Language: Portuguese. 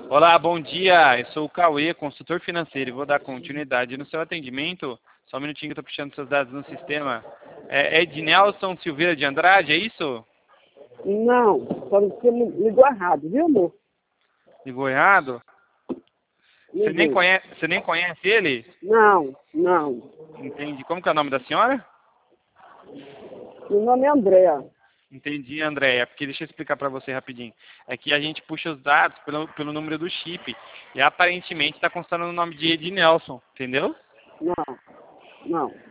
Olá, bom dia. Eu sou o Cauê, consultor financeiro, e vou dar continuidade no seu atendimento. Só um minutinho que eu estou puxando seus dados no sistema. É Ednelson Silveira de Andrade, é isso? Não, só você ligou errado, viu, amor? Ligou errado? Liguei. Você nem conhece ele? Não, não. Entendi. Como que é o nome da senhora? Meu nome é Andréa. Entendi, Andréia. Porque deixa eu explicar para você rapidinho. É que a gente puxa os dados pelo número do chip. E aparentemente está constando o nome de Ednelson, entendeu? Não, não.